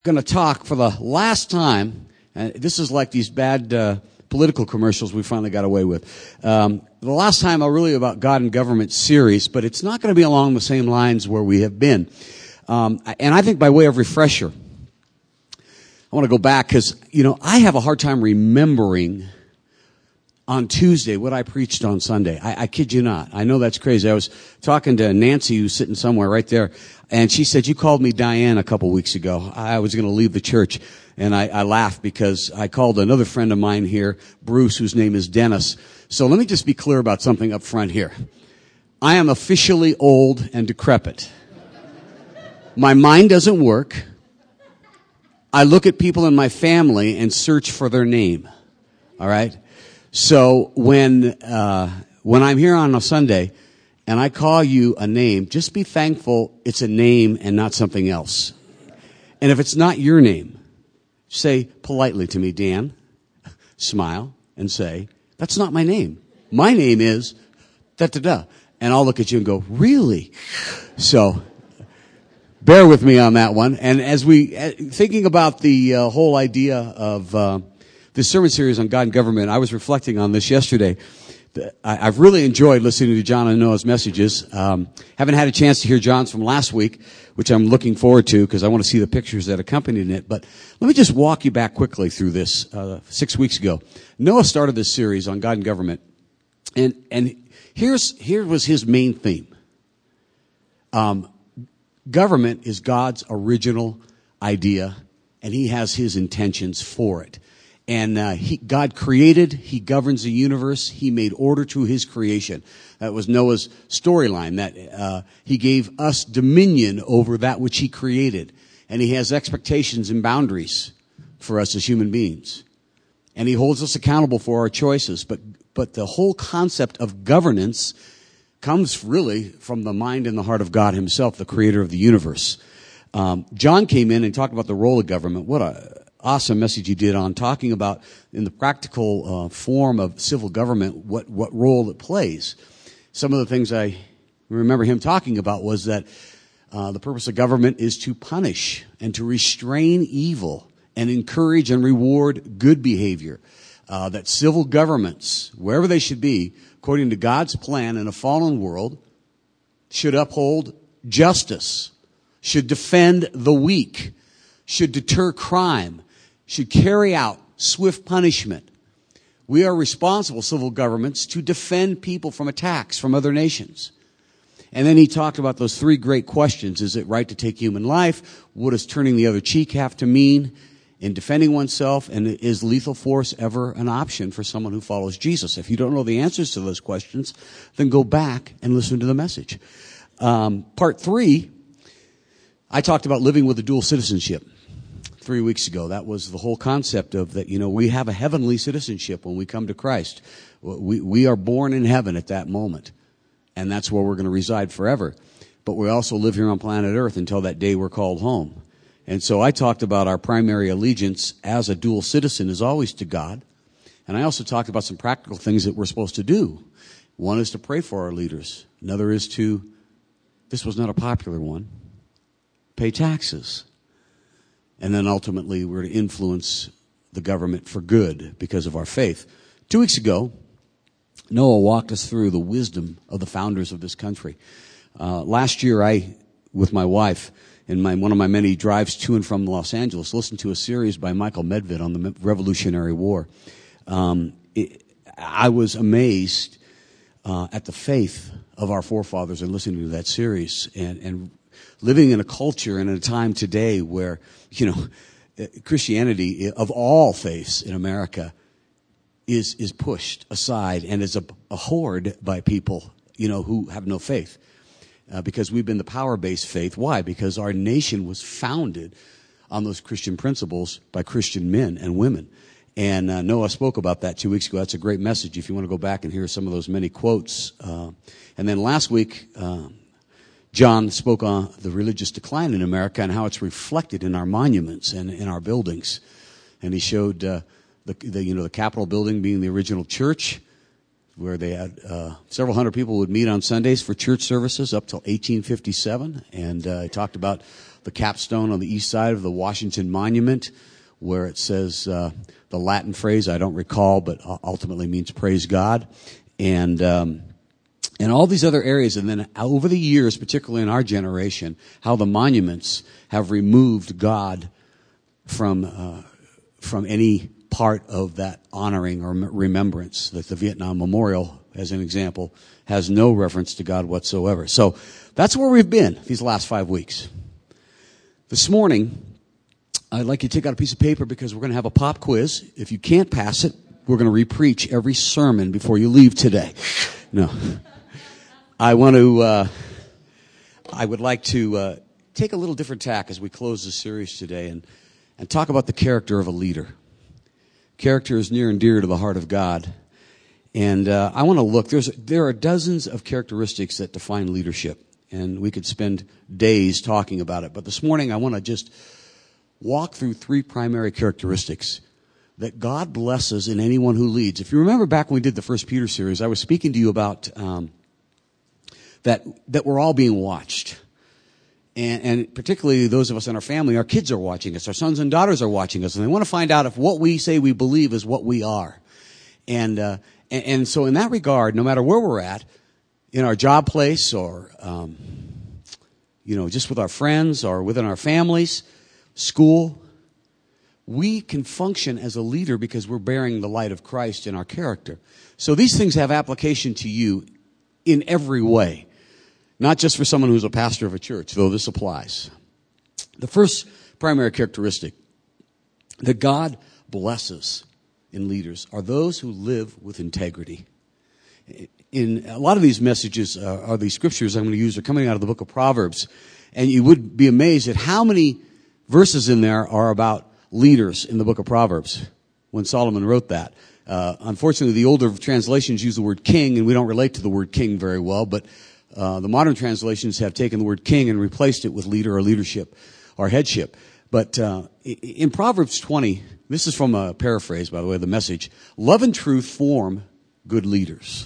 Going to talk for the last time, and this is like these bad political commercials we finally got away with. The last time really about God and government series, but it's not going to be along the same lines where we have been. And I think by way of refresher, I want to go back because, I have a hard time remembering on Tuesday what I preached on Sunday. I kid you not. I know that's crazy. I was talking to Nancy, who's sitting somewhere right there, and she said, "You called me Diane a couple weeks ago. I was going to leave the church." And I laughed because I called another friend of mine here, Bruce, whose name is Dennis. So let me just be clear about something up front here. I am officially old and decrepit. My mind doesn't work. I look at people in my family and search for their name. All right? So when I'm here on a Sunday and I call you a name, just be thankful it's a name and not something else. And if it's not your name, say politely to me, "Dan," smile and say, "That's not my name. My name is da-da-da." And I'll look at you and go, "Really?" So bear with me on that one. And as thinking about the whole idea of this sermon series on God and government, I was reflecting on this yesterday. I've really enjoyed listening to John and Noah's messages. Haven't had a chance to hear John's from last week, which I'm looking forward to because I want to see the pictures that accompanied it. But let me just walk you back quickly through this. 6 weeks ago, Noah started this series on God and government, and here was his main theme. Government is God's original idea, and He has His intentions for it. And God created, He governs the universe, He made order to His creation. That was Noah's storyline, that He gave us dominion over that which He created. And He has expectations and boundaries for us as human beings. And He holds us accountable for our choices. But the whole concept of governance comes really from the mind and the heart of God Himself, the creator of the universe. John came in and talked about the role of government. What a awesome message you did on talking about in the practical form of civil government what role it plays. Some of the things I remember him talking about was that the purpose of government is to punish and to restrain evil and encourage and reward good behavior. That civil governments, wherever they should be, according to God's plan in a fallen world, should uphold justice, should defend the weak, should deter crime, should carry out swift punishment. We are responsible, civil governments, to defend people from attacks from other nations. And then he talked about those three great questions. Is it right to take human life? What does turning the other cheek have to mean in defending oneself? And is lethal force ever an option for someone who follows Jesus? If you don't know the answers to those questions, then go back and listen to the message. Part 3, I talked about living with a dual citizenship 3 weeks ago. That was the whole concept of that, we have a heavenly citizenship when we come to Christ. We are born in heaven at that moment, and that's where we're going to reside forever. But we also live here on planet Earth until that day we're called home. And so I talked about our primary allegiance as a dual citizen is always to God. And I also talked about some practical things that we're supposed to do. One is to pray for our leaders. Another is this was not a popular one, pay taxes. And then ultimately we're to influence the government for good because of our faith. 2 weeks ago, Noah walked us through the wisdom of the founders of this country. Last year, I, with my wife, in one of my many drives to and from Los Angeles, listened to a series by Michael Medved on the Revolutionary War. I was amazed at the faith of our forefathers in listening to that series and living in a culture and in a time today where, Christianity of all faiths in America is pushed aside and is abhorred by people, who have no faith. Because we've been the power-based faith. Why? Because our nation was founded on those Christian principles by Christian men and women. And Noah spoke about that 2 weeks ago. That's a great message if you want to go back and hear some of those many quotes. And then last week, John spoke on the religious decline in America and how it's reflected in our monuments and in our buildings. And he showed the Capitol building being the original church, where they had several hundred people would meet on Sundays for church services up till 1857. And he talked about the capstone on the east side of the Washington Monument, where it says the Latin phrase, I don't recall, but ultimately means praise God. And all these other areas. And then over the years, particularly in our generation, how the monuments have removed God from any part of that honoring or remembrance. Like the Vietnam Memorial, as an example, has no reference to God whatsoever. So that's where we've been these last 5 weeks. This morning, I'd like you to take out a piece of paper because we're going to have a pop quiz. If you can't pass it, we're going to re-preach every sermon before you leave today. No. I would like to take a little different tack as we close the series today and talk about the character of a leader. Character is near and dear to the heart of God. And I want to look, there are dozens of characteristics that define leadership. And we could spend days talking about it. But this morning I want to just walk through 3 primary characteristics that God blesses in anyone who leads. If you remember back when we did the First Peter series, I was speaking to you about that we're all being watched. And particularly those of us in our family, our kids are watching us, our sons and daughters are watching us, and they want to find out if what we say we believe is what we are. And so in that regard, no matter where we're at, in our job place or, just with our friends or within our families, school, we can function as a leader because we're bearing the light of Christ in our character. So these things have application to you in every way, not just for someone who's a pastor of a church, though this applies. The first primary characteristic that God blesses in leaders are those who live with integrity. In a lot of these messages are these scriptures I'm going to use are coming out of the book of Proverbs. And you would be amazed at how many verses in there are about leaders in the book of Proverbs when Solomon wrote that. Unfortunately, the older translations use the word king, and we don't relate to the word king very well. But the modern translations have taken the word king and replaced it with leader or leadership or headship. But in Proverbs 20, this is from a paraphrase, by the way, the Message, love and truth form good leaders.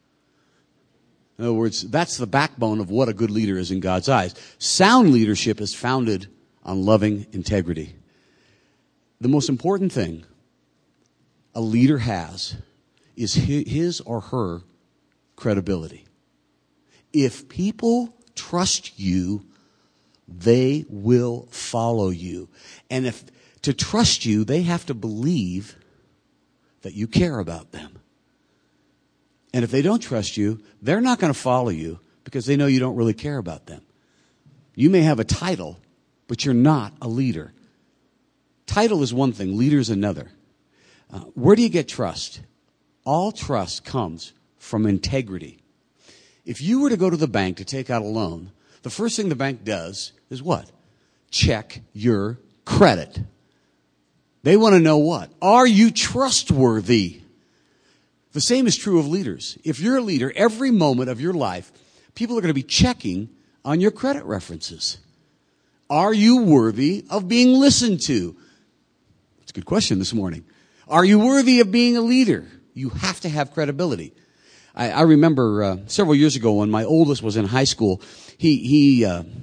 In other words, that's the backbone of what a good leader is in God's eyes. Sound leadership is founded on loving integrity. The most important thing a leader has is his or her credibility. If people trust you, they will follow you. And if to trust you, they have to believe that you care about them. And if they don't trust you, they're not going to follow you because they know you don't really care about them. You may have a title, but you're not a leader. Title is one thing, leader is another. Where do you get trust? All trust comes from integrity. If you were to go to the bank to take out a loan, the first thing the bank does is what? Check your credit. They want to know what? Are you trustworthy? The same is true of leaders. If you're a leader, every moment of your life, people are going to be checking on your credit references. Are you worthy of being listened to? That's a good question this morning. Are you worthy of being a leader? You have to have credibility. I remember several years ago when my oldest was in high school, he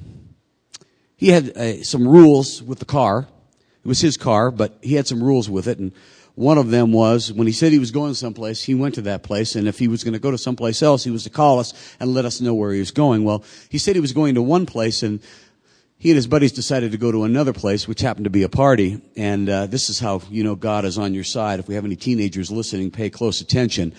had some rules with the car. It was his car, but he had some rules with it, and one of them was when he said he was going someplace, he went to that place, and if he was going to go to someplace else, he was to call us and let us know where he was going. Well, he said he was going to one place, and he and his buddies decided to go to another place, which happened to be a party. And this is how you know God is on your side. If we have any teenagers listening, pay close attention.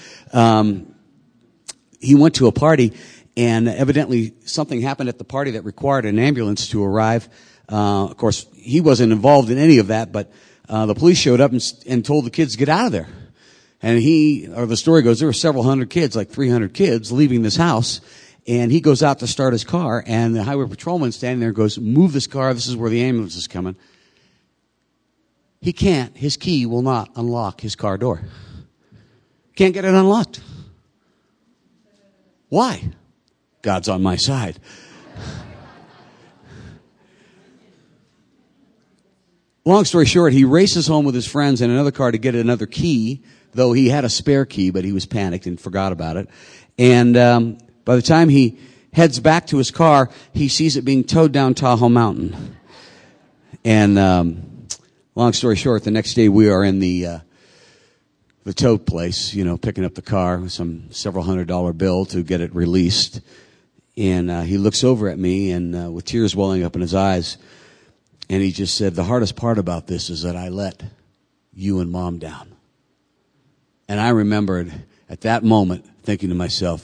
He went to a party, and evidently something happened at the party that required an ambulance to arrive. Of course, he wasn't involved in any of that, but the police showed up and told the kids to get out of there. And the story goes, there were several hundred kids, like 300 kids, leaving this house. And he goes out to start his car, and the highway patrolman standing there goes, move this car, this is where the ambulance is coming. He can't, his key will not unlock his car door. Can't get it unlocked. Why? God's on my side. Long story short, he races home with his friends in another car to get another key, though he had a spare key, but he was panicked and forgot about it. And by the time he heads back to his car, he sees it being towed down Tahoe Mountain. And long story short, the next day we are in the tow place, picking up the car with some several $100 bill to get it released. And he looks over at me and with tears welling up in his eyes, and he just said, "The hardest part about this is that I let you and Mom down." And I remembered at that moment thinking to myself,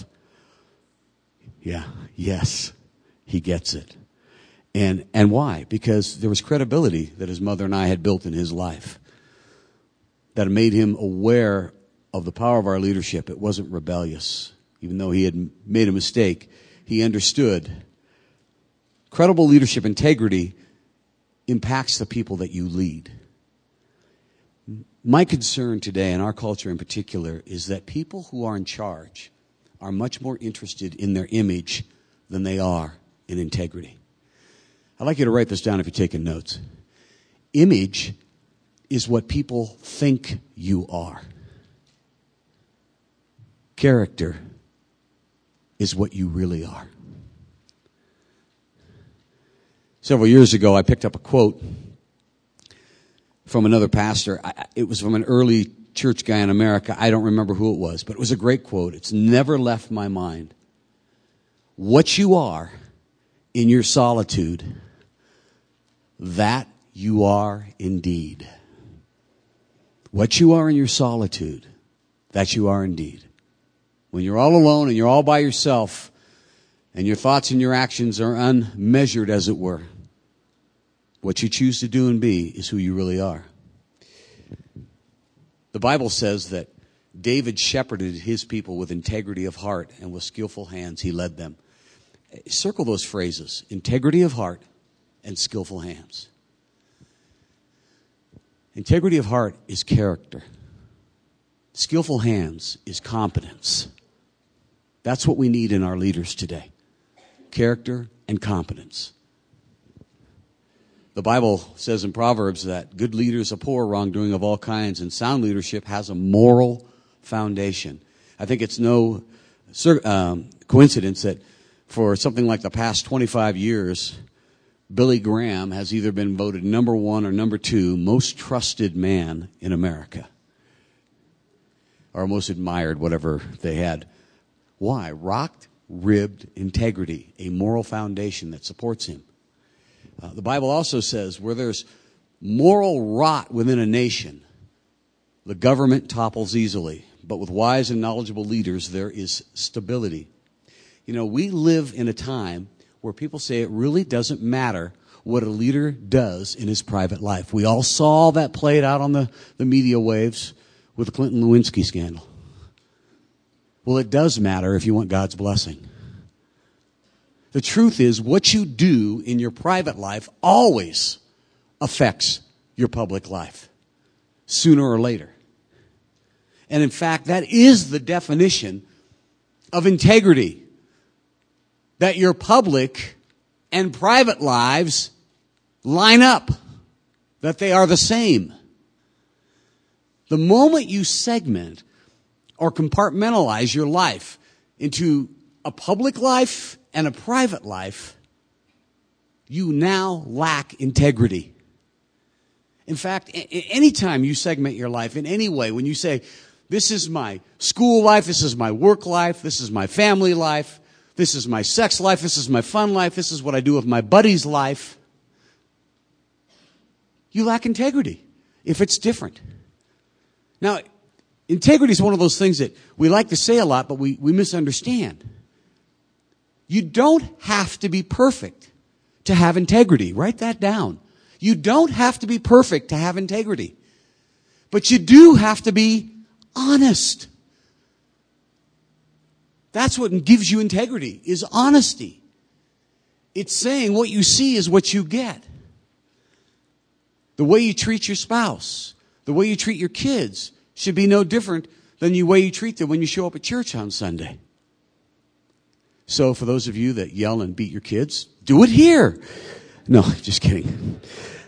yes, he gets it. And why? Because there was credibility that his mother and I had built in his life that made him aware of the power of our leadership. It wasn't rebellious. Even though he had made a mistake, he understood. Credible leadership integrity impacts the people that you lead. My concern today, in our culture in particular, is that people who are in charge are much more interested in their image than they are in integrity. I'd like you to write this down if you're taking notes. Image is what people think you are. Character is what you really are. Several years ago, I picked up a quote from another pastor. It was from an early church guy in America. I don't remember who it was, but it was a great quote. It's never left my mind. What you are in your solitude, that you are indeed. What you are in your solitude, that you are indeed. When you're all alone and you're all by yourself and your thoughts and your actions are unmeasured, as it were, what you choose to do and be is who you really are. The Bible says that David shepherded his people with integrity of heart, and with skillful hands he led them. Circle those phrases: integrity of heart and skillful hands. Integrity of heart is character. Skillful hands is competence. That's what we need in our leaders today. Character and competence. The Bible says in Proverbs that good leaders abhor wrongdoing of all kinds, and sound leadership has a moral foundation. I think it's no coincidence that for something like the past 25 years, Billy Graham has either been voted number 1 or number 2 most trusted man in America. Or most admired, whatever they had. Why? Rock-ribbed integrity, a moral foundation that supports him. The Bible also says where there's moral rot within a nation, the government topples easily. But with wise and knowledgeable leaders, there is stability. We live in a time where people say it really doesn't matter what a leader does in his private life. We all saw that played out on the media waves with the Clinton Lewinsky scandal. Well, it does matter if you want God's blessing. The truth is, what you do in your private life always affects your public life, sooner or later. And in fact, that is the definition of integrity. That your public and private lives line up. That they are the same. The moment you segment or compartmentalize your life into a public life and a private life, you now lack integrity. In fact, anytime you segment your life in any way, when you say, this is my school life, this is my work life, this is my family life, this is my sex life, this is my fun life, this is what I do with my buddy's life, you lack integrity if it's different. Now, integrity is one of those things that we like to say a lot, but we misunderstand. You don't have to be perfect to have integrity. Write that down. You don't have to be perfect to have integrity. But you do have to be honest. That's what gives you integrity, is honesty. It's saying what you see is what you get. The way you treat your spouse, the way you treat your kids should be no different than the way you treat them when you show up at church on Sunday. So for those of you that yell and beat your kids, do it here. No, just kidding.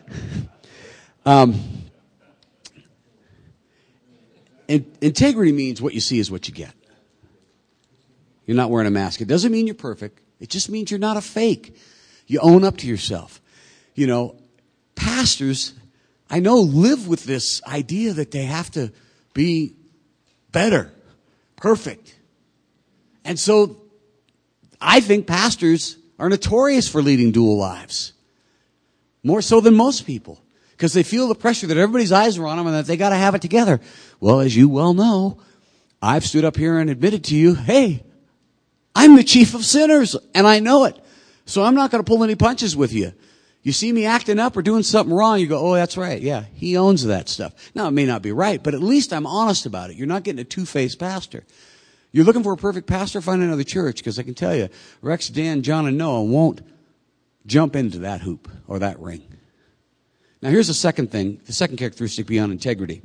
Integrity means what you see is what you get. You're not wearing a mask. It doesn't mean you're perfect. It just means you're not a fake. You own up to yourself. pastors, I know, live with this idea that they have to be better, perfect. And so I think pastors are notorious for leading dual lives. More so than most people. Because they feel the pressure that everybody's eyes are on them and that they got to have it together. Well, as you well know, I've stood up here and admitted to you, hey, I'm the chief of sinners, and I know it. So I'm not going to pull any punches with you. You see me acting up or doing something wrong, you go, oh, that's right. Yeah, he owns that stuff. Now, it may not be right, but at least I'm honest about it. You're not getting a two-faced pastor. You're looking for a perfect pastor, find another church, because I can tell you, Rex, Dan, John, and Noah won't jump into that hoop or that ring. Now, here's the second thing, the second characteristic beyond integrity.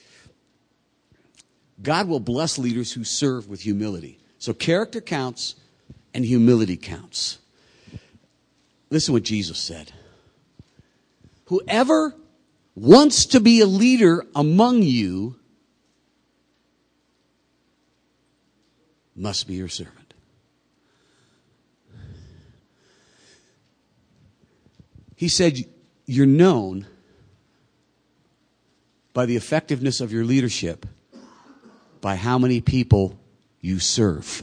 God will bless leaders who serve with humility. So character counts and humility counts. Listen to what Jesus said. Whoever wants to be a leader among you must be your servant. He said, you're known by the effectiveness of your leadership by how many people you serve.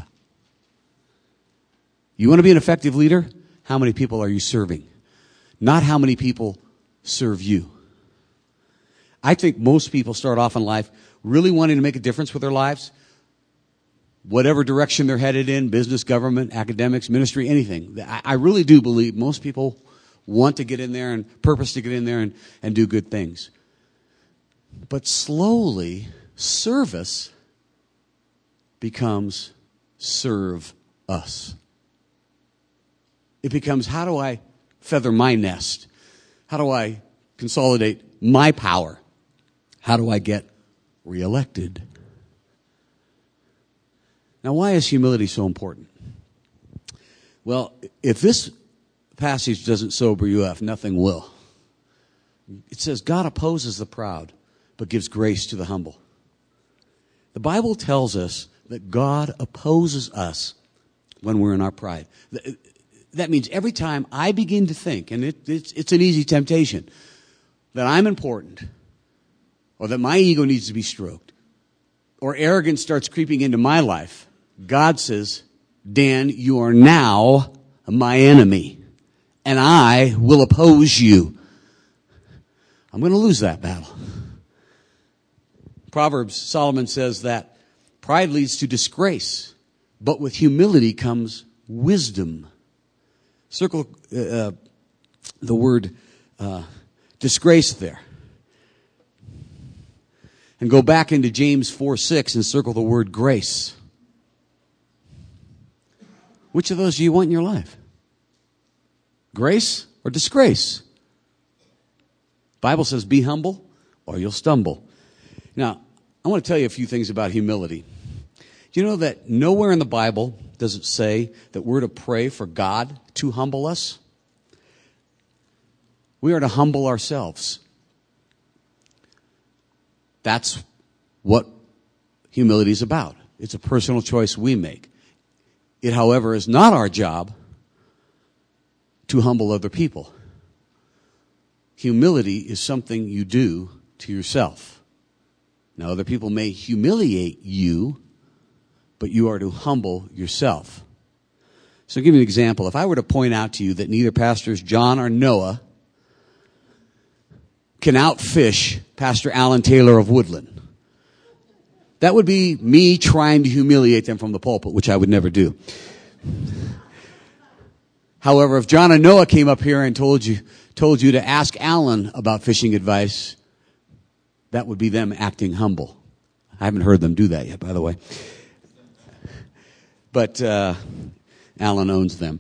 You want to be an effective leader? How many people are you serving? Not how many people serve you. I think most people start off in life really wanting to make a difference with their lives. Whatever direction they're headed in, business, government, academics, ministry, anything. I really do believe most people want to get in there and purpose to get in there and do good things. But slowly, service becomes serve us. It becomes, how do I feather my nest? How do I consolidate my power? How do I get reelected? Now, why is humility so important? Well, if this passage doesn't sober you up, nothing will. It says, God opposes the proud, but gives grace to the humble. The Bible tells us that God opposes us when we're in our pride. That means every time I begin to think, and it's an easy temptation, that I'm important, or that my ego needs to be stroked, or arrogance starts creeping into my life, God says, Dan, you are now my enemy, and I will oppose you. I'm going to lose that battle. Proverbs, Solomon says that pride leads to disgrace, but with humility comes wisdom. Circle the word disgrace there. And go back into James 4:6 and circle the word grace. Which of those do you want in your life? Grace or disgrace? The Bible says be humble or you'll stumble. Now, I want to tell you a few things about humility. Do you know that nowhere in the Bible does it say that we're to pray for God to humble us? We are to humble ourselves. That's what humility is about. It's a personal choice we make. It, however, is not our job to humble other people. Humility is something you do to yourself. Now, other people may humiliate you, but you are to humble yourself. So I'll give you an example. If I were to point out to you that neither Pastors John or Noah can outfish Pastor Alan Taylor of Woodland, that would be me trying to humiliate them from the pulpit, which I would never do. However, if John and Noah came up here and told you to ask Alan about fishing advice, that would be them acting humble. I haven't heard them do that yet, by the way. But Alan owns them.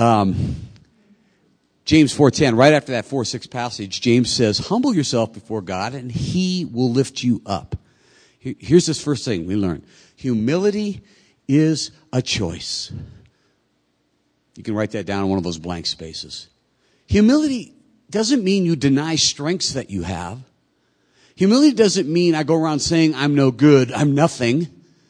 James 4:10, right after that 4:6 passage, James says, humble yourself before God and he will lift you up. Here's this first thing we learn. Humility is a choice. You can write that down in one of those blank spaces. Humility doesn't mean you deny strengths that you have. Humility doesn't mean I go around saying I'm no good, I'm nothing.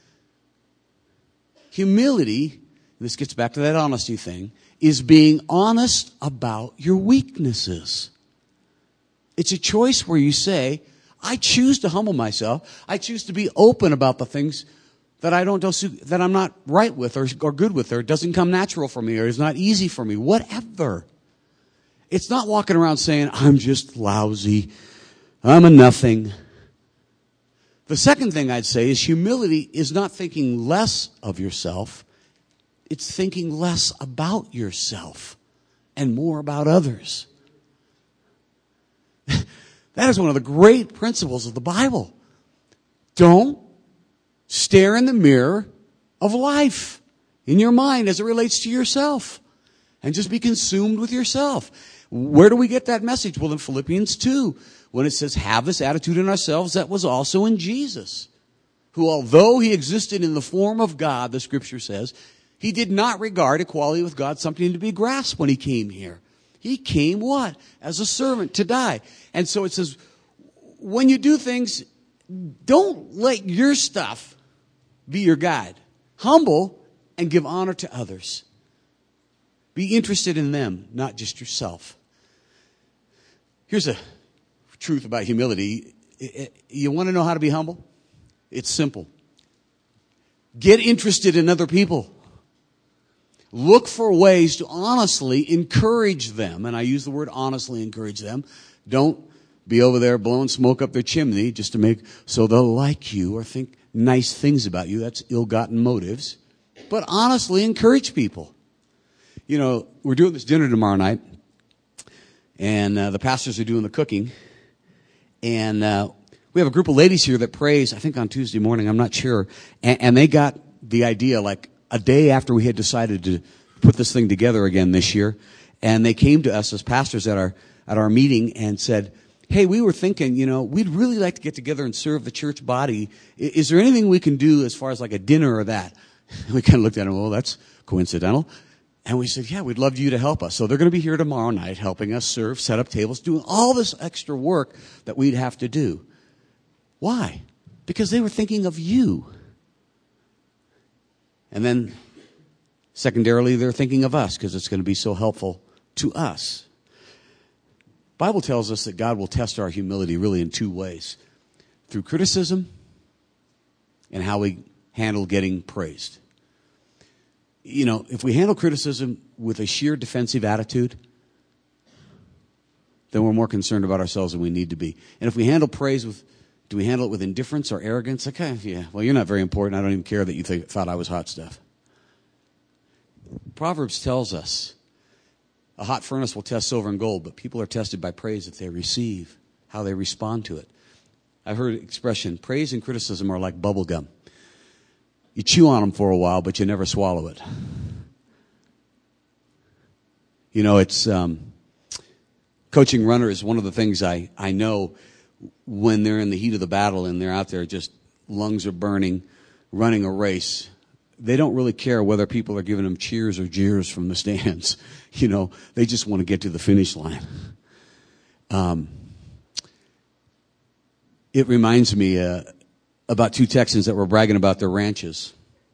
Humility, this gets back to that honesty thing, is being honest about your weaknesses. It's a choice where you say, I choose to humble myself. I choose to be open about the things that that I'm not right with or good with, or it doesn't come natural for me, or it's not easy for me, whatever. It's not walking around saying, I'm just lousy. I'm a nothing. The second thing I'd say is humility is not thinking less of yourself. It's thinking less about yourself and more about others. That is one of the great principles of the Bible. Don't stare in the mirror of life in your mind as it relates to yourself, and just be consumed with yourself. Where do we get that message? Well, in Philippians 2, when it says, have this attitude in ourselves that was also in Jesus, who, although he existed in the form of God, the scripture says, he did not regard equality with God something to be grasped when he came here. He came what? As a servant to die. And so it says, when you do things, don't let your stuff be your guide. Humble and give honor to others. Be interested in them, not just yourself. Here's a truth about humility. You want to know how to be humble? It's simple. Get interested in other people. Look for ways to honestly encourage them. And I use the word honestly encourage them. Don't be over there blowing smoke up their chimney just to make so they'll like you or think nice things about you. That's ill-gotten motives. But honestly encourage people. You know, we're doing this dinner tomorrow night, and the pastors are doing the cooking. And we have a group of ladies here that prays, I think on Tuesday morning, I'm not sure. And they got the idea like a day after we had decided to put this thing together again this year. And they came to us as pastors at our meeting and said, hey, we were thinking, you know, we'd really like to get together and serve the church body. Is there anything we can do as far as like a dinner or that? And we kind of looked at them, well, that's coincidental. And we said, yeah, we'd love you to help us. So they're going to be here tomorrow night helping us serve, set up tables, doing all this extra work that we'd have to do. Why? Because they were thinking of you. And then, secondarily, they're thinking of us because it's going to be so helpful to us. The Bible tells us that God will test our humility really in two ways. Through criticism and how we handle getting praised. You know, if we handle criticism with a sheer defensive attitude, then we're more concerned about ourselves than we need to be. And if we handle praise do we handle it with indifference or arrogance? Okay, yeah, well, you're not very important. I don't even care that you thought I was hot stuff. Proverbs tells us a hot furnace will test silver and gold, but people are tested by praise that they receive, how they respond to it. I've heard the expression, praise and criticism are like bubble gum. You chew on them for a while, but you never swallow it. You know, it's coaching runners is one of the things I know when they're in the heat of the battle and they're out there just lungs are burning, running a race. They don't really care whether people are giving them cheers or jeers from the stands. You know, they just want to get to the finish line. It reminds me about two Texans that were bragging about their ranches.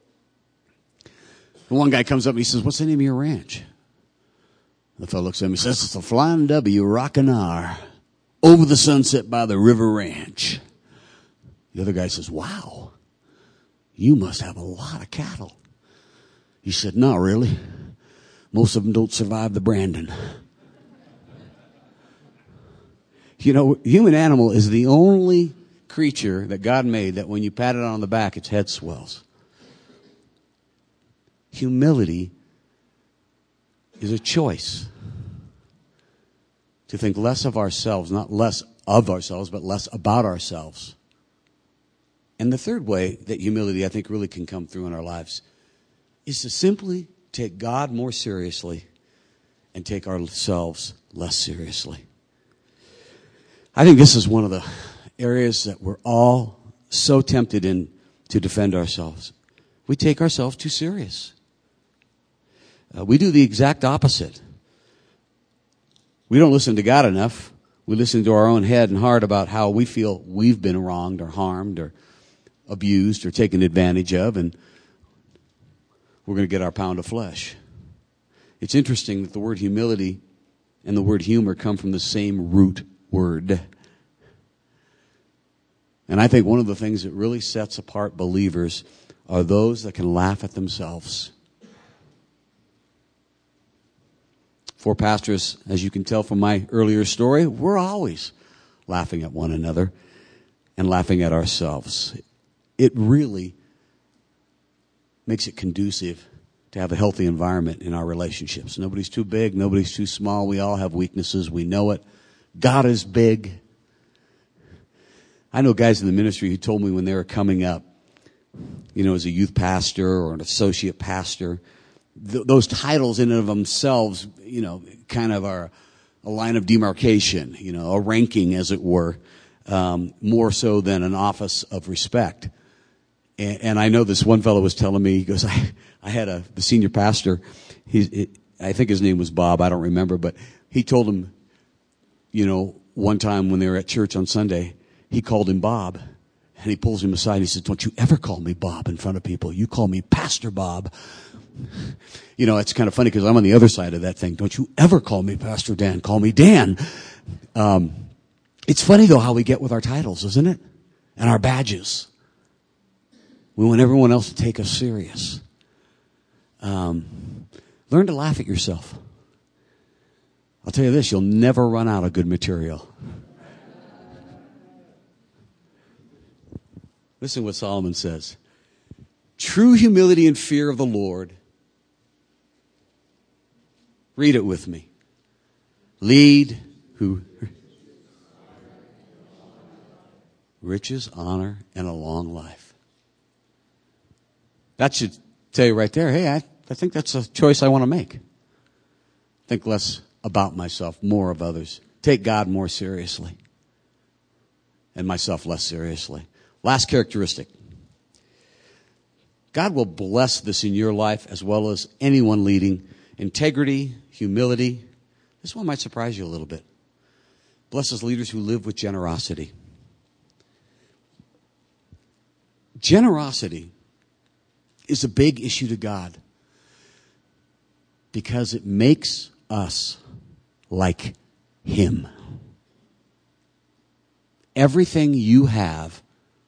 The one guy comes up and he says, what's the name of your ranch? The fellow looks at him and says, it's the Flying W Rockin' R over the sunset by the River Ranch. The other guy says, wow, you must have a lot of cattle. He said, not really. Most of them don't survive the branding. You know, human animal is the only creature that God made that when you pat it on the back, its head swells. Humility is a choice to think less of ourselves, not less of ourselves, but less about ourselves. And the third way that humility, I think, really can come through in our lives is to simply take God more seriously and take ourselves less seriously. I think this is one of the areas that we're all so tempted in to defend ourselves. We take ourselves too serious. We do the exact opposite. We don't listen to God enough. We listen to our own head and heart about how we feel we've been wronged or harmed or abused or taken advantage of, and we're going to get our pound of flesh. It's interesting that the word humility and the word humor come from the same root word. And I think one of the things that really sets apart believers are those that can laugh at themselves. For pastors, as you can tell from my earlier story, we're always laughing at one another and laughing at ourselves. It really makes it conducive to have a healthy environment in our relationships. Nobody's too big, nobody's too small. We all have weaknesses. We know it. God is big. I know guys in the ministry who told me when they were coming up, as a youth pastor or an associate pastor, those titles in and of themselves, kind of are a line of demarcation, a ranking, as it were, more so than an office of respect. And I know this one fellow was telling me, he goes, I had the senior pastor, I think his name was Bob, I don't remember, but he told him, one time when they were at church on Sunday, he called him Bob, and he pulls him aside. He says, "Don't you ever call me Bob in front of people. You call me Pastor Bob." It's kind of funny because I'm on the other side of that thing. Don't you ever call me Pastor Dan. Call me Dan. It's funny, though, how we get with our titles, isn't it? And our badges. We want everyone else to take us serious. Learn to laugh at yourself. I'll tell you this, you'll never run out of good material. Listen to what Solomon says. True humility and fear of the Lord. Read it with me. Lead who? Riches, honor, and a long life. That should tell you right there, hey, I think that's a choice I want to make. Think less about myself, more of others. Take God more seriously. And myself less seriously. Last characteristic. God will bless this in your life as well as anyone leading. Integrity, humility. This one might surprise you a little bit. Blesses leaders who live with generosity. Generosity is a big issue to God because it makes us like Him. Everything you have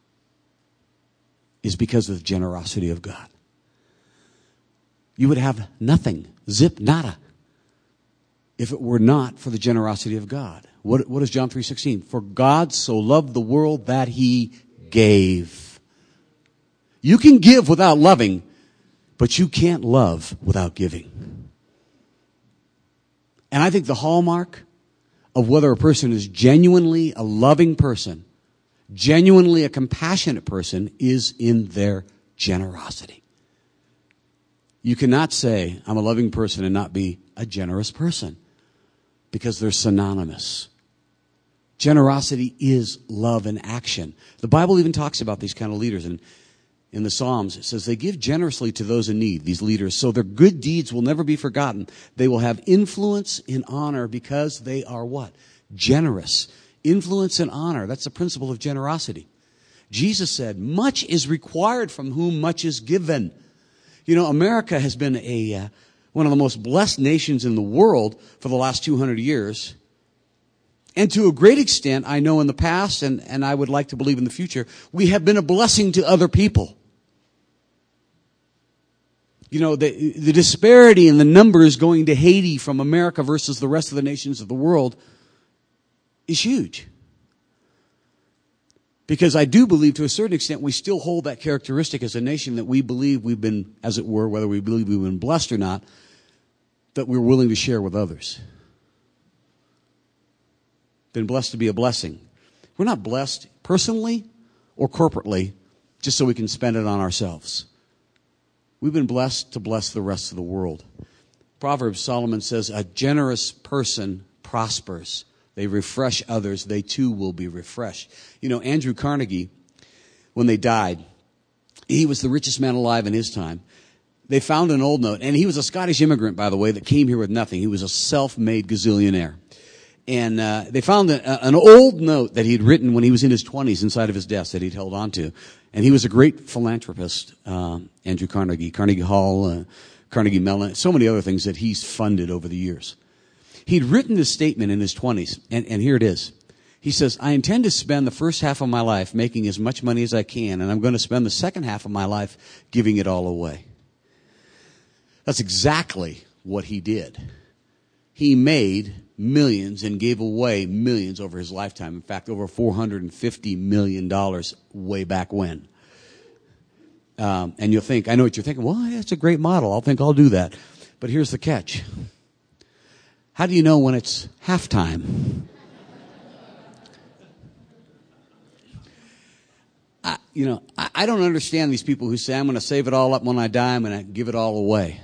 is because of the generosity of God. You would have nothing, zip, nada, if it were not for the generosity of God. What is John 3:16? For God so loved the world that He gave. You can give without loving, but you can't love without giving. And I think the hallmark of whether a person is genuinely a loving person, genuinely a compassionate person, is in their generosity. You cannot say, I'm a loving person and not be a generous person, because they're synonymous. Generosity is love in action. The Bible even talks about these kind of leaders. And in the Psalms, it says they give generously to those in need, these leaders, so their good deeds will never be forgotten. They will have influence and honor because they are what? Generous. Influence and honor. That's the principle of generosity. Jesus said, much is required from whom much is given. America has been one of the most blessed nations in the world for the last 200 years. And to a great extent, I know in the past, and I would like to believe in the future, we have been a blessing to other people. The disparity in the numbers going to Haiti from America versus the rest of the nations of the world is huge. Because I do believe to a certain extent we still hold that characteristic as a nation that we believe we've been, as it were, whether we believe we've been blessed or not, that we're willing to share with others. Been blessed to be a blessing. We're not blessed personally or corporately just so we can spend it on ourselves. We've been blessed to bless the rest of the world. Proverbs, Solomon says, a generous person prospers. They refresh others, they too will be refreshed. Andrew Carnegie, when they died, he was the richest man alive in his time. They found an old note, and he was a Scottish immigrant, by the way, that came here with nothing. He was a self-made gazillionaire. And they found an old note that he had written when he was in his 20s inside of his desk that he'd held on to. And he was a great philanthropist, Andrew Carnegie, Carnegie Hall, Carnegie Mellon, so many other things that he's funded over the years. He'd written this statement in his 20s, and here it is. He says, I intend to spend the first half of my life making as much money as I can, and I'm going to spend the second half of my life giving it all away. That's exactly what he did. He made millions and gave away millions over his lifetime. In fact, over $450 million way back when. And you'll think, I know what you're thinking, well, that's a great model. I'll do that. But here's the catch. How do you know when it's halftime? I don't understand these people who say, I'm going to save it all up when I die, I'm going to give it all away.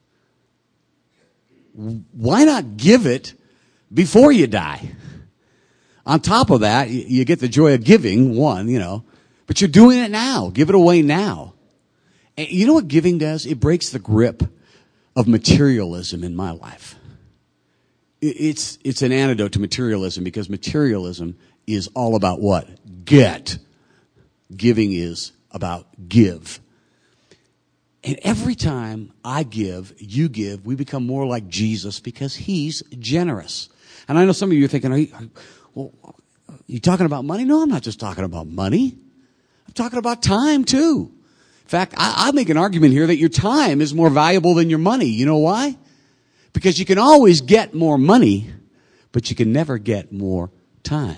Why not give it before you die? On top of that, you get the joy of giving, but you're doing it now. Give it away now. And you know what giving does? It breaks the grip of materialism in my life. It's an antidote to materialism, because materialism is all about what? Get. Giving is about give. And every time I give, you give, we become more like Jesus because he's generous. And I know some of you are thinking, are you talking about money? No, I'm not just talking about money. I'm talking about time too. In fact, I'll make an argument here that your time is more valuable than your money. You know why? Because you can always get more money, but you can never get more time.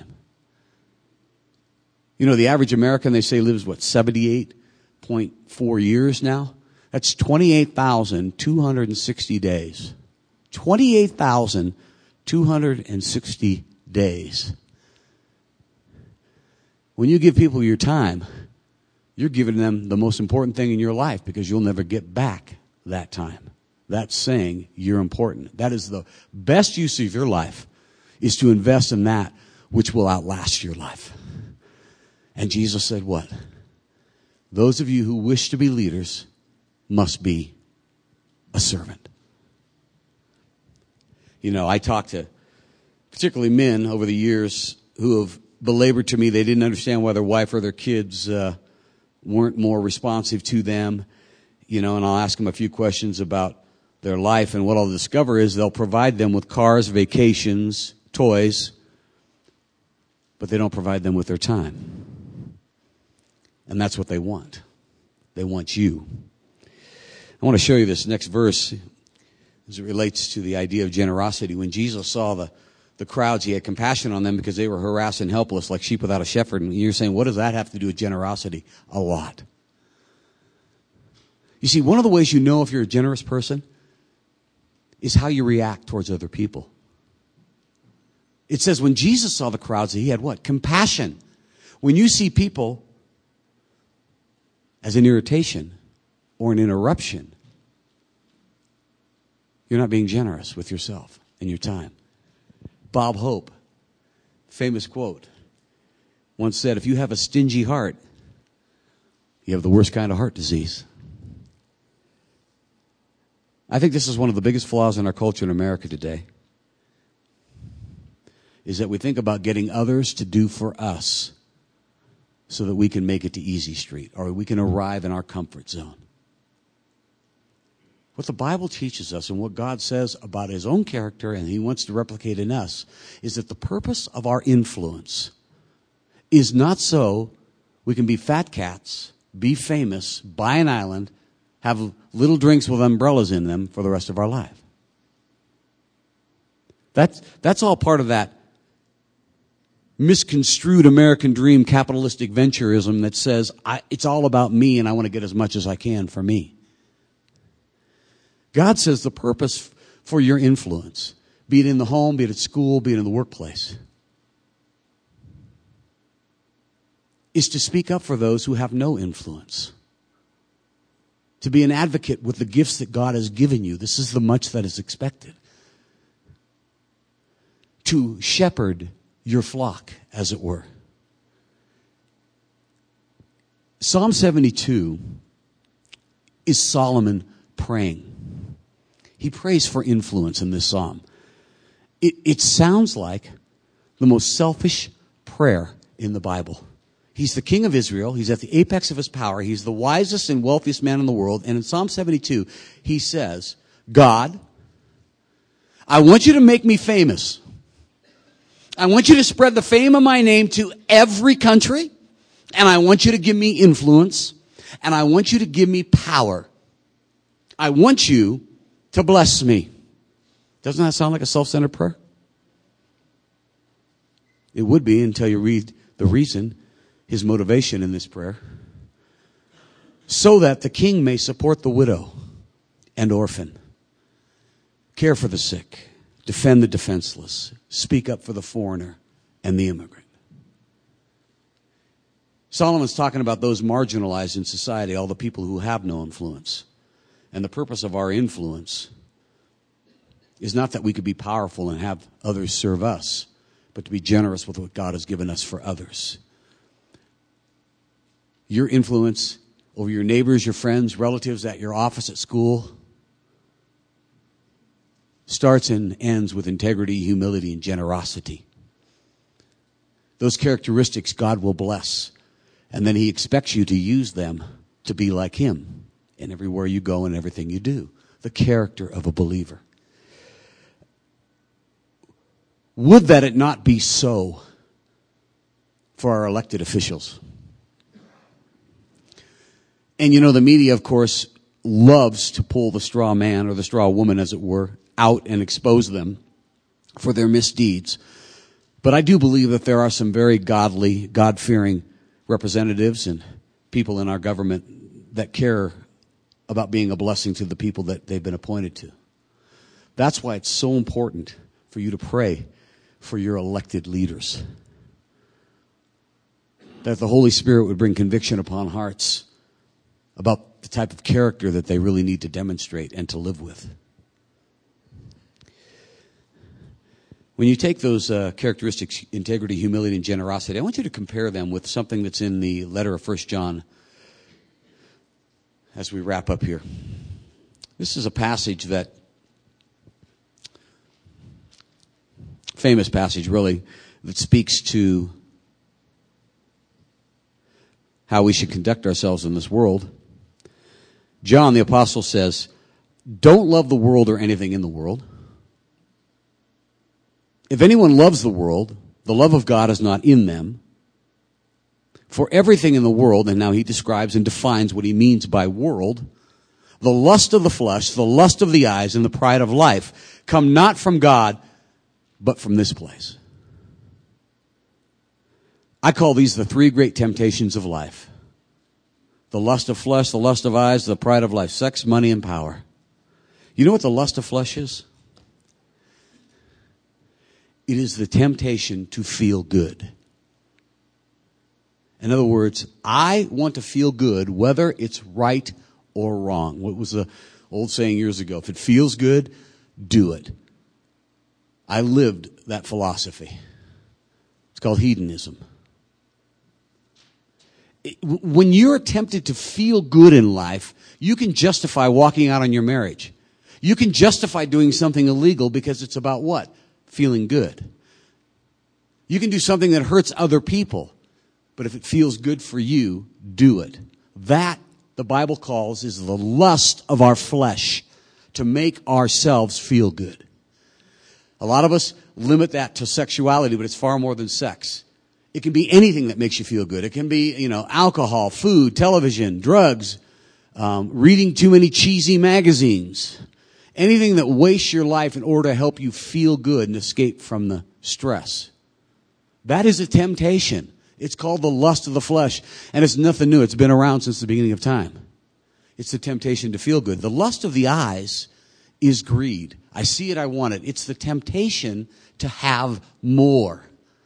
The average American, they say, lives, 78.4 years now? That's 28,260 days. 28,260 days. When you give people your time, you're giving them the most important thing in your life, because you'll never get back that time. That's saying you're important. That is the best use of your life, is to invest in that which will outlast your life. And Jesus said what? Those of you who wish to be leaders must be a servant. I talked to particularly men over the years who have belabored to me they didn't understand why their wife or their kids weren't more responsive to them. And I'll ask them a few questions about their life, and what I'll discover is they'll provide them with cars, vacations, toys, but they don't provide them with their time. And that's what they want. They want you. I want to show you this next verse as it relates to the idea of generosity. When Jesus saw the crowds, he had compassion on them because they were harassed and helpless like sheep without a shepherd. And you're saying, what does that have to do with generosity? A lot. You see, one of the ways you know if you're a generous person is how you react towards other people. It says when Jesus saw the crowds, he had what? Compassion. When you see people as an irritation or an interruption, you're not being generous with yourself and your time. Bob Hope, famous quote, once said, if you have a stingy heart, you have the worst kind of heart disease. I think this is one of the biggest flaws in our culture in America today, is that we think about getting others to do for us so that we can make it to Easy Street, or we can arrive in our comfort zone. What the Bible teaches us and what God says about his own character and he wants to replicate in us is that the purpose of our influence is not so we can be fat cats, be famous, buy an island, have little drinks with umbrellas in them for the rest of our life. That's all part of that misconstrued American dream capitalistic venturism that says it's all about me and I want to get as much as I can for me. God says the purpose for your influence, be it in the home, be it at school, be it in the workplace, is to speak up for those who have no influence. To be an advocate with the gifts that God has given you. This is the much that is expected. To shepherd your flock, as it were. Psalm 72 is Solomon praying. He prays for influence in this psalm. It sounds like the most selfish prayer in the Bible. He's the king of Israel. He's at the apex of his power. He's the wisest and wealthiest man in the world. And in Psalm 72, he says, God, I want you to make me famous. I want you to spread the fame of my name to every country. And I want you to give me influence. And I want you to give me power. I want you to bless me. Doesn't that sound like a self-centered prayer? It would be until you read the reason, his motivation in this prayer. So that the king may support the widow and orphan, care for the sick, defend the defenseless, speak up for the foreigner and the immigrant. Solomon's talking about those marginalized in society, all the people who have no influence. And the purpose of our influence is not that we could be powerful and have others serve us, but to be generous with what God has given us for others. Your influence over your neighbors, your friends, relatives, at your office, at school, starts and ends with integrity, humility, and generosity. Those characteristics God will bless. And then he expects you to use them to be like him in everywhere you go and everything you do. The character of a believer. Would that it not be so for our elected officials. And you know, the media, of course, loves to pull the straw man or the straw woman, as it were, out and expose them for their misdeeds. But I do believe that there are some very godly, God-fearing representatives and people in our government that care about being a blessing to the people that they've been appointed to. That's why it's so important for you to pray for your elected leaders. That the Holy Spirit would bring conviction upon hearts about the type of character that they really need to demonstrate and to live with. When you take those characteristics, integrity, humility, and generosity, I want you to compare them with something that's in the letter of 1 John as we wrap up here. This is a passage that, famous passage really, that speaks to how we should conduct ourselves in this world. John the apostle says, don't love the world or anything in the world. If anyone loves the world, the love of God is not in them. For everything in the world, and now he describes and defines what he means by world, the lust of the flesh, the lust of the eyes, and the pride of life come not from God, but from this place. I call these the three great temptations of life. The lust of flesh, the lust of eyes, the pride of life. Sex, money, and power. You know what the lust of flesh is? It is the temptation to feel good. In other words, I want to feel good whether it's right or wrong. What was the old saying years ago? If it feels good, do it. I lived that philosophy. It's called hedonism. When you're tempted to feel good in life, you can justify walking out on your marriage. You can justify doing something illegal because it's about what? Feeling good. You can do something that hurts other people, but if it feels good for you, do it. That, the Bible calls, is the lust of our flesh, to make ourselves feel good. A lot of us limit that to sexuality, but it's far more than sex. It can be anything that makes you feel good. It can be, alcohol, food, television, drugs, reading too many cheesy magazines. Anything that wastes your life in order to help you feel good and escape from the stress. That is a temptation. It's called the lust of the flesh. And it's nothing new. It's been around since the beginning of time. It's the temptation to feel good. The lust of the eyes is greed. I see it, I want it. It's the temptation to have more.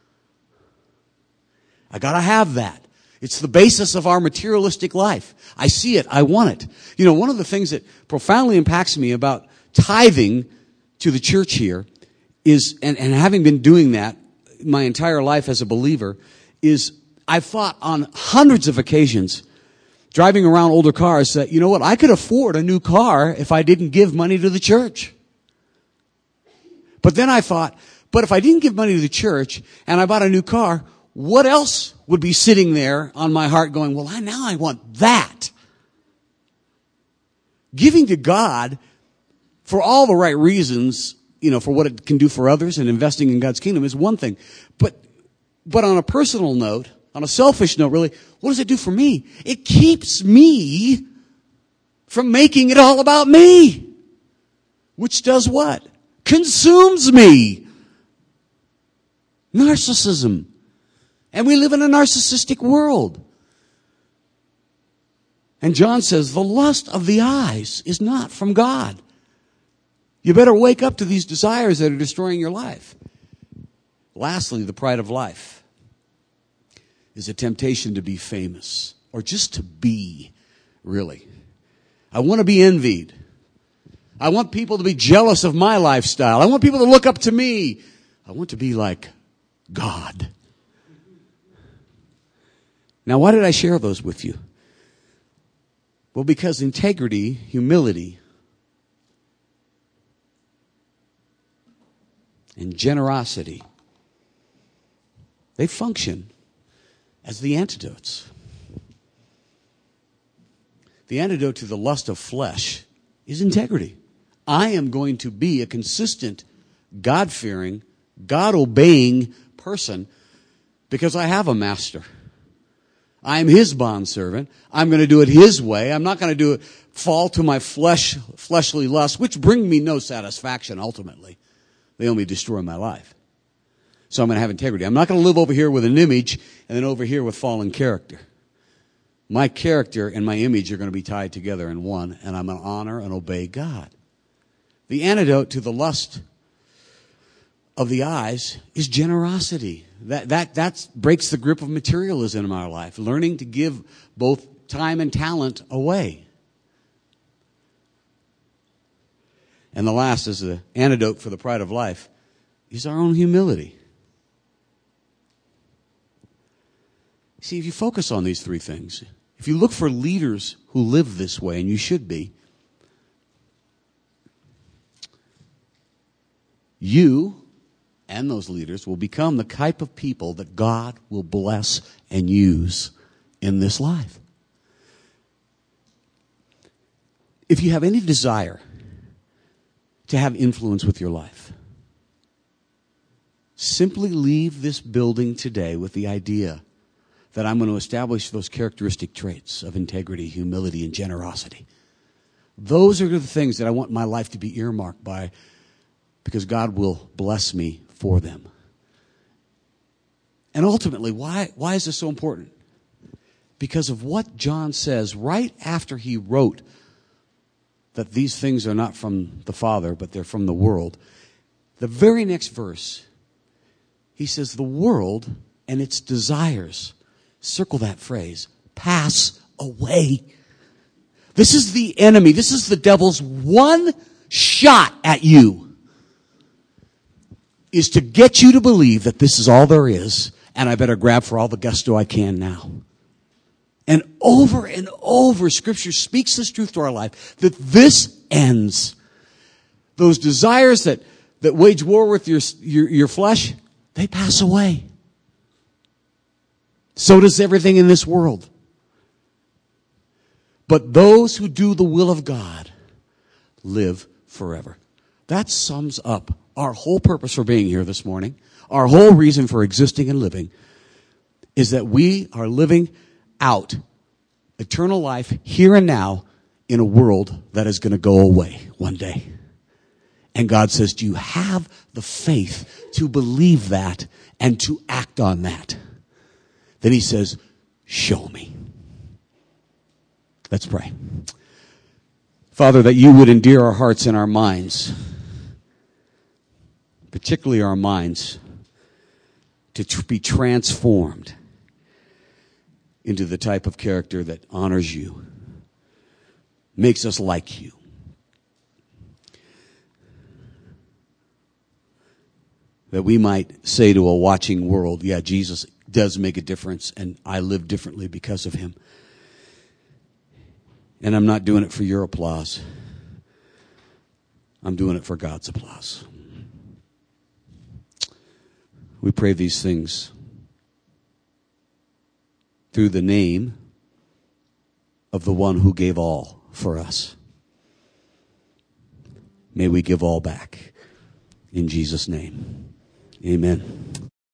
I gotta have that. It's the basis of our materialistic life. I see it, I want it. One of the things that profoundly impacts me about tithing to the church here is, and having been doing that my entire life as a believer, is I've thought on hundreds of occasions, driving around older cars, that, you know what, I could afford a new car if I didn't give money to the church. But then I thought, but if I didn't give money to the church and I bought a new car, what else would be sitting there on my heart going, well, now I want that? Giving to God for all the right reasons for what it can do for others and investing in God's kingdom is one thing. But on a personal note, on a selfish note, really, what does it do for me? It keeps me from making it all about me. Which does what? Consumes me. Narcissism. And we live in a narcissistic world. And John says, the lust of the eyes is not from God. You better wake up to these desires that are destroying your life. Lastly, the pride of life is a temptation to be famous, or just to be, really. I want to be envied. I want people to be jealous of my lifestyle. I want people to look up to me. I want to be like God. Now, why did I share those with you? Well, because integrity, humility, and generosity, they function as the antidotes. The antidote to the lust of flesh is integrity. I am going to be a consistent, God-fearing, God-obeying person because I have a master. I am his bondservant. I'm going to do it his way. I'm not going to fall to my fleshly lust, which bring me no satisfaction ultimately. They only destroy my life. So I'm going to have integrity. I'm not going to live over here with an image and then over here with fallen character. My character and my image are going to be tied together in one, and I'm going to honor and obey God. The antidote to the lust of the eyes is generosity. That breaks the grip of materialism in our life. Learning to give both time and talent away. And the last is the antidote for the pride of life is our own humility. See, if you focus on these three things, if you look for leaders who live this way, and you should be, you and those leaders will become the type of people that God will bless and use in this life. If you have any desire to have influence with your life, simply leave this building today with the idea that I'm going to establish those characteristic traits of integrity, humility, and generosity. Those are the things that I want my life to be earmarked by, because God will bless me for them. And ultimately, why is this so important? Because of what John says right after he wrote that these things are not from the Father, but they're from the world. The very next verse, he says, the world and its desires, circle that phrase, pass away. This is the enemy. This is the devil's one shot at you, is to get you to believe that this is all there is, and I better grab for all the gusto I can now. And over, Scripture speaks this truth to our life, that this ends. Those desires that wage war with your flesh, they pass away. So does everything in this world. But those who do the will of God live forever. That sums up our whole purpose for being here this morning. Our whole reason for existing and living is that we are living out eternal life here and now in a world that is going to go away one day. And God says, do you have the faith to believe that and to act on that? Then he says, show me. Let's pray. Father, that you would endear our hearts and our minds, particularly our minds, to be transformed into the type of character that honors you, makes us like you. That we might say to a watching world, yeah, Jesus does make a difference, and I live differently because of him. And I'm not doing it for your applause. I'm doing it for God's applause. We pray these things through the name of the one who gave all for us. May we give all back. In Jesus' name, amen.